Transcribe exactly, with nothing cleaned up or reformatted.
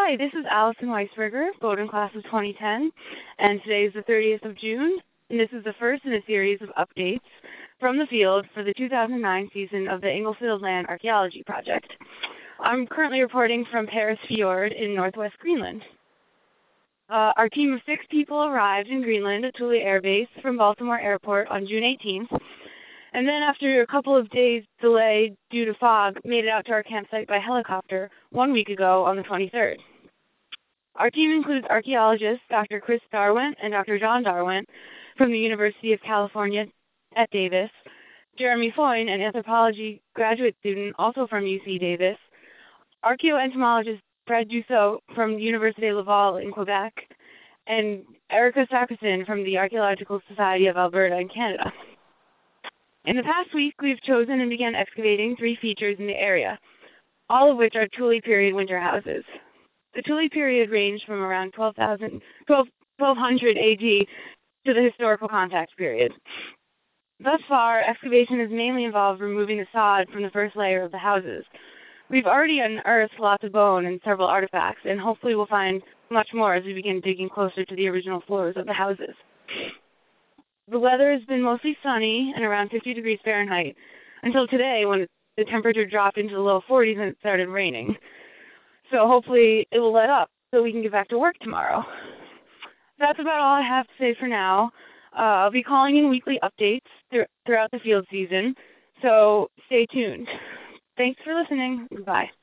Hi, this is Allison Weisberger, Bowdoin Class of twenty ten, and today is the thirtieth of June, and this is the first in a series of updates from the field for the two thousand nine season of the Inglefield Land Archaeology Project. I'm currently reporting from Paris Fjord in northwest Greenland. Uh, our team of six people arrived in Greenland at Thule Air Base from Baltimore Airport on June eighteenth, and then after a couple of days delay due to fog, made it out to our campsite by helicopter one week ago on the twenty-third. Our team includes archaeologists Doctor Chris Darwin and Doctor John Darwin from the University of California at Davis, Jeremy Foyne, an anthropology graduate student also from U C Davis, archaeoentomologist Fred Dussault from the Université Laval in Quebec, and Erica Sakerson from the Archaeological Society of Alberta in Canada. In the past week, we've chosen and began excavating three features in the area, all of which are Thule period winter houses. The Thule period ranged from around twelve hundred A D to the historical contact period. Thus far, excavation has mainly involved removing the sod from the first layer of the houses. We've already unearthed lots of bone and several artifacts, and hopefully we'll find much more as we begin digging closer to the original floors of the houses. The weather has been mostly sunny and around fifty degrees Fahrenheit until today when the temperature dropped into the low forties and it started raining. So hopefully it will let up so we can get back to work tomorrow. That's about all I have to say for now. Uh, I'll be calling in weekly updates th- throughout the field season, so stay tuned. Thanks for listening. Goodbye.